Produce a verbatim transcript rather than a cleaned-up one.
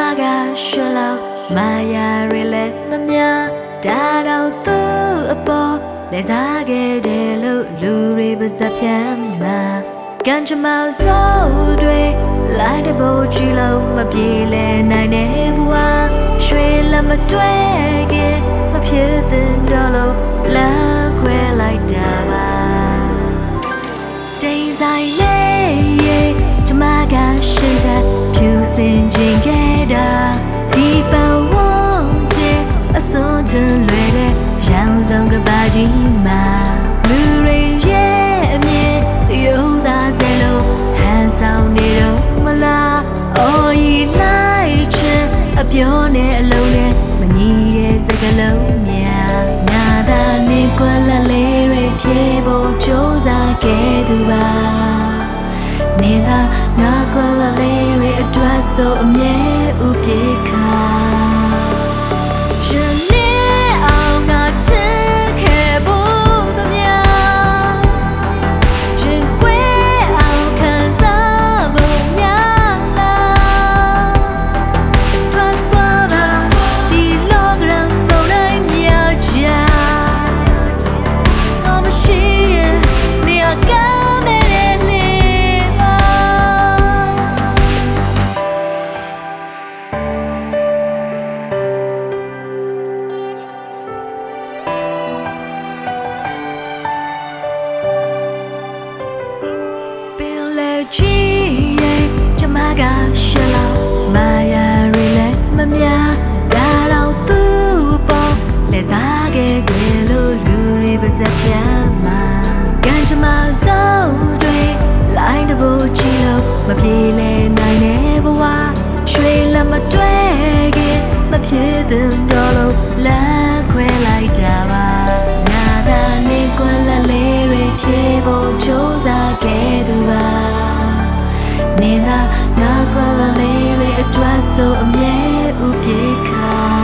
ကရှောလောက်မာယာရီလဲမများဒါတော့သူ့အပေါ်လဲစားခဲ့တယ်လို့လူတွေပါစပြတ်မှာကန်ချမောက်စိုးတွေလိုက်တဲ့ဘိုးကြီးလုံးမပြေလဲနိုင်တဲ့ဘဝရွှေလက်မတွဲခင်မဖြစ်တဲ့တော့လို့လမ်းခွဲလိုက်တာပါတိမ်ဆိုင်လေးရေကျမကရှင်တဲ့ဖြူစင်ခြင်းခဲ့တာဒီပဝန်းကျင်အစွန်ချင်လွယ်တဲ့ရောင်စုံကဘာကြီးမှာလူတွေရဲ့အမြင်ရုံသားစဲလို့ဟန်ဆောင်နေတော့မလားအော်ရီလိုက်ချင်အပြောနဲ့အလုံးနဲ့မညီတဲ့စကားလုံးများနာသာနေကွက်လက်လေးတွေဖြေဖို့ကြိုးစားခဲ့သူပါနေကငါကွက်လက်လေးတွေအတွက်ဆိုအမြဲဥပြေခါရှင်နေအောင်ငါချစ်ခဲ့ဖို့တမရင်ကွဲအောင်ခံစားဖို့များလားထွက်သွားတာဒီလောကရန်ပေါ်နိုင်မြာချာငါမရှိရင်နေရာကချီရဲ့ကျမကရှောလောက်မာယာရီလဲမများဒါတော့သူ့ပေါ်လဲစားခဲ့တယ်လို့လူတွေပါစပြတ်မှာကန်ချမစိုးတွေလိုက်တဲ့ဘိုးကြီးလို့မပြေလဲနိုင်တဲ့ဘဝရွှေလက်မတွဲခင်မဖြစ်တဲ့တော့လို့လမ်းခွဲလိုက်တာပါနာသာနေကွက်လက်လေးတွေဖြေဖို့ကြိုးစားခဲ့သူပါနေကငါကွက်လေးတွေအတွက်ဆိုအမြဲဥပြေခါ